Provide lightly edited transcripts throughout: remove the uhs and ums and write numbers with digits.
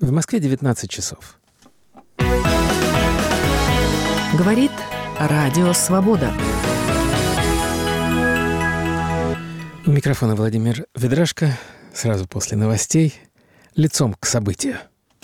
В Москве 19 часов. Говорит Радио Свобода. У микрофона Владимир Ведрашко. Сразу после новостей. Лицом к событию.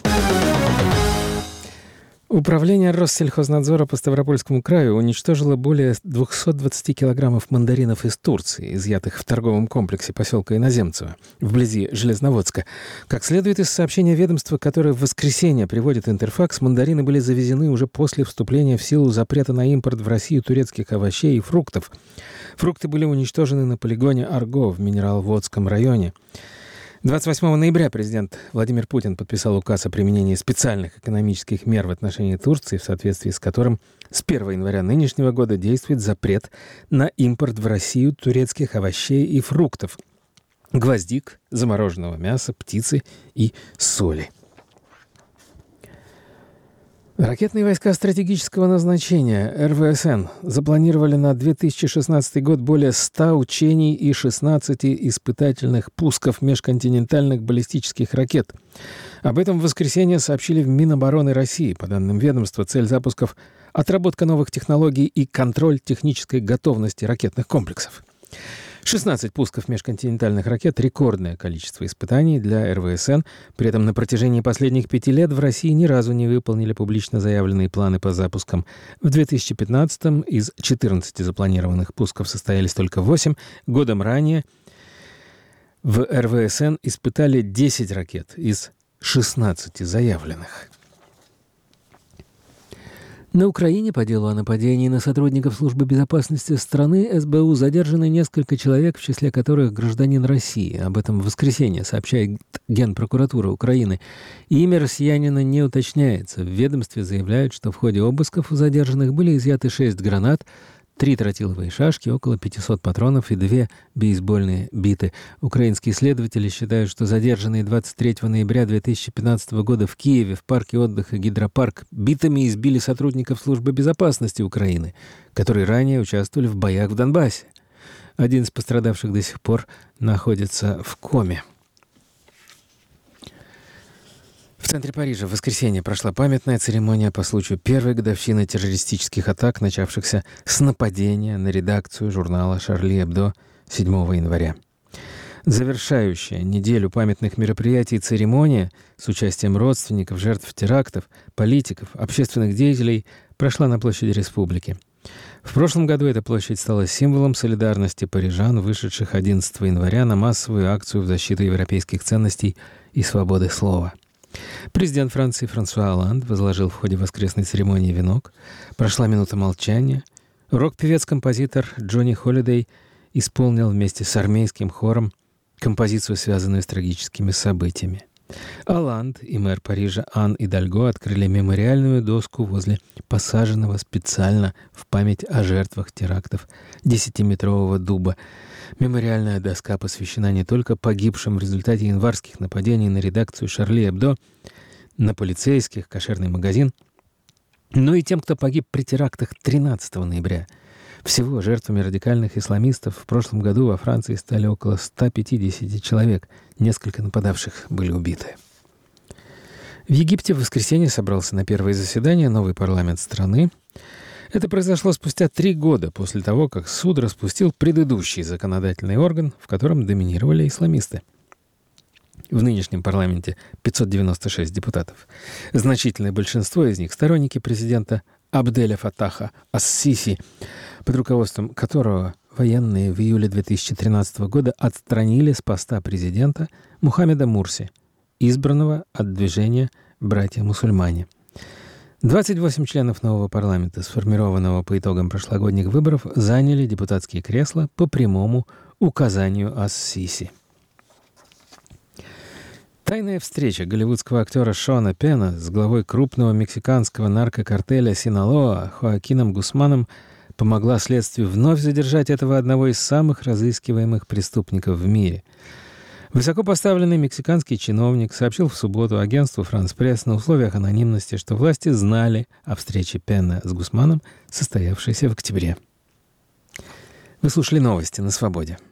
Управление Россельхознадзора по Ставропольскому краю уничтожило более 220 килограммов мандаринов из Турции, изъятых в торговом комплексе поселка Иноземцево, вблизи Железноводска. Как следует из сообщения ведомства, которое в воскресенье приводит Интерфакс, мандарины были завезены уже после вступления в силу запрета на импорт в Россию турецких овощей и фруктов. Фрукты были уничтожены на полигоне Арго в Минераловодском районе. 28 ноября президент Владимир Путин подписал указ о применении специальных экономических мер в отношении Турции, в соответствии с которым с 1 января нынешнего года действует запрет на импорт в Россию турецких овощей и фруктов, гвоздик, замороженного мяса, птицы и соли. Ракетные войска стратегического назначения РВСН запланировали на 2016 год более 100 учений и 16 испытательных пусков межконтинентальных баллистических ракет. Об этом в воскресенье сообщили в Минобороны России. По данным ведомства, цель запусков – отработка новых технологий и контроль технической готовности ракетных комплексов. 16 пусков межконтинентальных ракет – рекордное количество испытаний для РВСН. При этом на протяжении последних 5 лет в России ни разу не выполнили публично заявленные планы по запускам. В 2015-м из 14 запланированных пусков состоялись только 8. Годом ранее в РВСН испытали 10 ракет из 16 заявленных. На Украине по делу о нападении на сотрудников службы безопасности страны СБУ задержаны несколько человек, в числе которых гражданин России. Об этом в воскресенье сообщает Генпрокуратура Украины. Имя россиянина не уточняется. В ведомстве заявляют, что в ходе обысков у задержанных были изъяты 6 гранат, 3 тротиловые шашки, около 500 патронов и 2 бейсбольные биты. Украинские следователи считают, что задержанные 23 ноября 2015 года в Киеве в парке отдыха «Гидропарк» битами избили сотрудников службы безопасности Украины, которые ранее участвовали в боях в Донбассе. Один из пострадавших до сих пор находится в коме. В центре Парижа в воскресенье прошла памятная церемония по случаю первой годовщины террористических атак, начавшихся с нападения на редакцию журнала «Шарли Эбдо» 7 января. Завершающая неделю памятных мероприятий церемония с участием родственников, жертв терактов, политиков, общественных деятелей прошла на площади Республики. В прошлом году эта площадь стала символом солидарности парижан, вышедших 11 января на массовую акцию в защиту европейских ценностей и свободы слова. Президент Франции Франсуа Олланд возложил в ходе воскресной церемонии венок. Прошла минута молчания. Рок-певец-композитор Джонни Холидей исполнил вместе с армейским хором композицию, связанную с трагическими событиями. Олланд и мэр Парижа Ан Идальго открыли мемориальную доску возле посаженного специально в память о жертвах терактов 10-метрового дуба. Мемориальная доска посвящена не только погибшим в результате январских нападений на редакцию «Шарли Эбдо», на полицейских, кошерный магазин, но и тем, кто погиб при терактах 13 ноября. Всего жертвами радикальных исламистов в прошлом году во Франции стали около 150 человек. Несколько нападавших были убиты. В Египте в воскресенье собрался на первое заседание новый парламент страны. Это произошло спустя 3 года после того, как суд распустил предыдущий законодательный орган, в котором доминировали исламисты. В нынешнем парламенте 596 депутатов. Значительное большинство из них — сторонники президента Абделя Фаттаха ас-Сиси, под руководством которого военные в июле 2013 года отстранили с поста президента Мухаммеда Мурси, избранного от движения «Братья-мусульмане». 28 членов нового парламента, сформированного по итогам прошлогодних выборов, заняли депутатские кресла по прямому указанию ас-Сиси. Тайная встреча голливудского актера Шона Пена с главой крупного мексиканского наркокартеля Синалоа Хоакином Гусманом помогла следствию вновь задержать этого одного из самых разыскиваемых преступников в мире. Высокопоставленный мексиканский чиновник сообщил в субботу агентству «Франс Пресс» на условиях анонимности, что власти знали о встрече Пена с Гусманом, состоявшейся в октябре. Вы слушали новости на «Свободе».